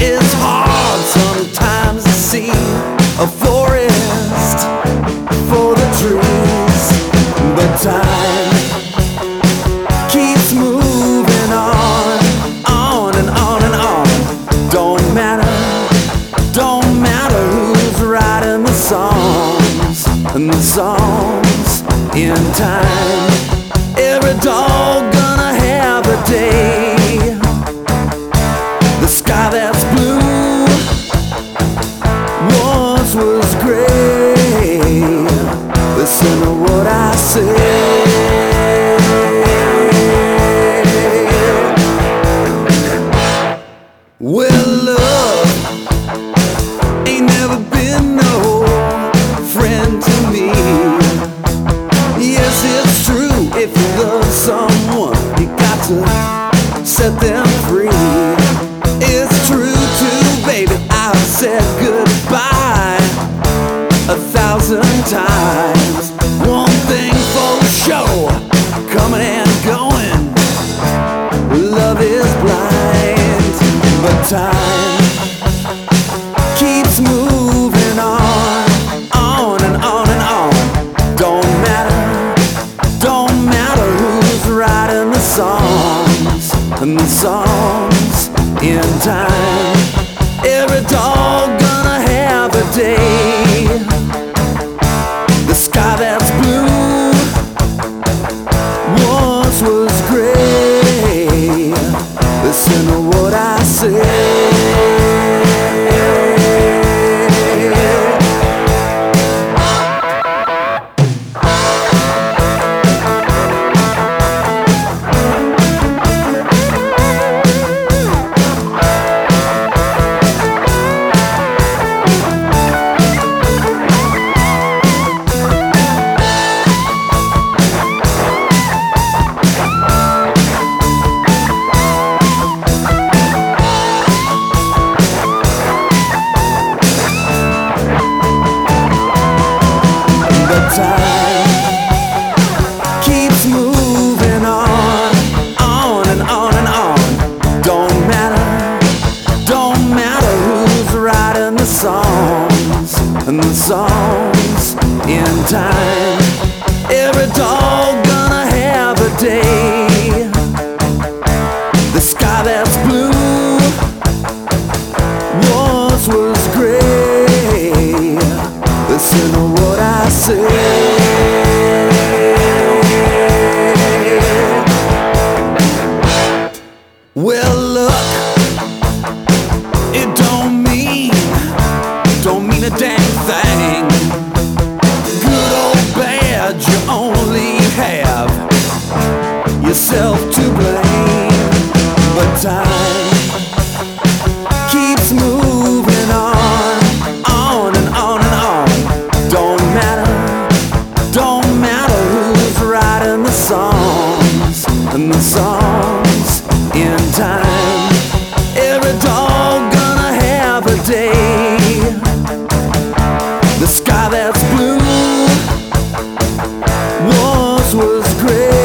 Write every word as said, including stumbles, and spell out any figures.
It's hard sometimes to see a forest for the trees, but time keeps moving on, on and on and on. Don't matter, don't matter who's writing the songs, and the songs in time. Every dog gonna have a day. The sky that's blue once was gray. Listen to what I say. Well, love ain't never been no friend to me. Yes, it's true, if you love someone, you got to set them free. It's true too, baby, I've said goodbye a thousand times. One thing for sure, coming and going, love is blind. But time keeps moving on, on and on and on. Don't matter, don't matter who's writing the songs, and the songs in time. Every dog gonna have a day. The sky that's blue once was gray. Listen to what I say. Time keeps moving on, on and on and on. Don't matter, don't matter who's writing the songs, and the songs in time. Every dog gonna have a day. The sky that's blue once was gray. Listen to what I say. Well, look, it don't mean, don't mean a dang thing. Good or bad, you only have yourself to blame. But time keeps moving on, on and on and on. Don't matter, don't matter who's writing the songs, and the songs in time. Every dog gonna have a day. The sky that's blue once was gray.